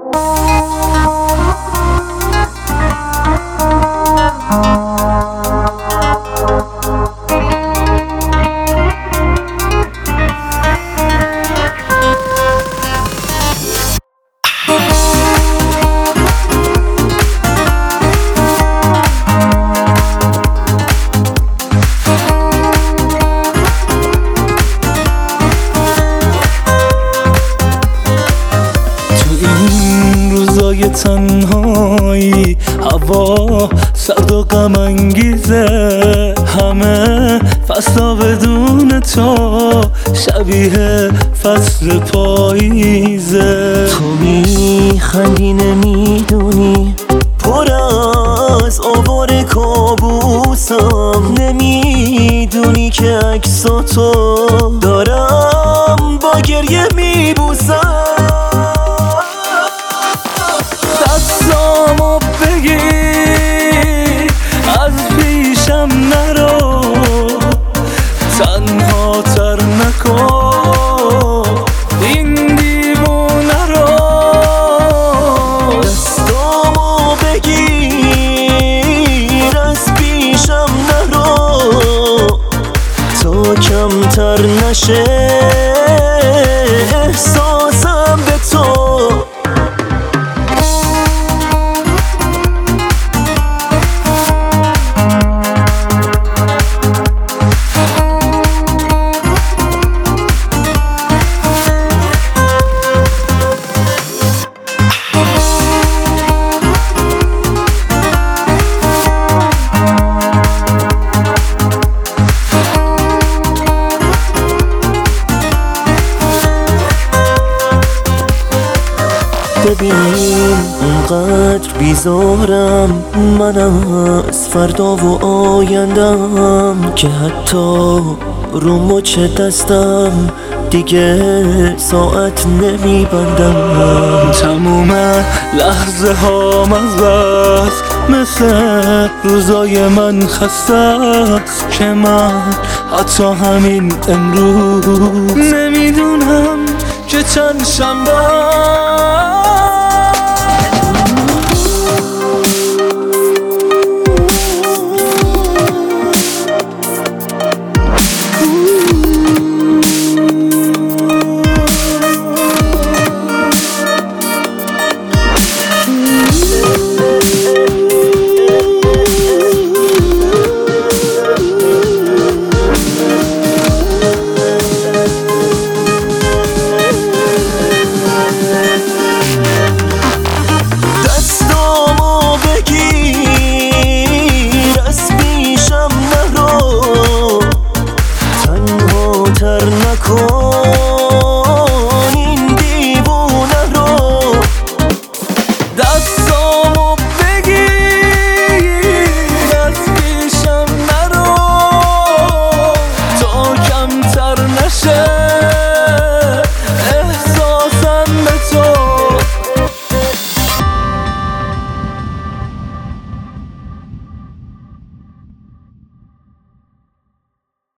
روزای تنهایی هوا سرد و غم انگیزه، همه فصلا بدون تو شبیه فصل پاییزه. تو میخندی نمیدونی پر از آوار کابوسم، نمیدونی که عکساتو دارم با گریه میبوسم. دستامو بگیر از پیشم نرو، تنها تر نکن این دیوونه رو. دستامو بگیر از پیشم نرو تا کمتر نشه احساسم به تو. ببین اونقدر بیزارم من از فردا و آیندم که حتی رو مچ دستم دیگه ساعت نمیبندم. تموم لحظه هام از بس مثل روزای من خسته است که من حتی همین امروز نمیدونم که چند شنبه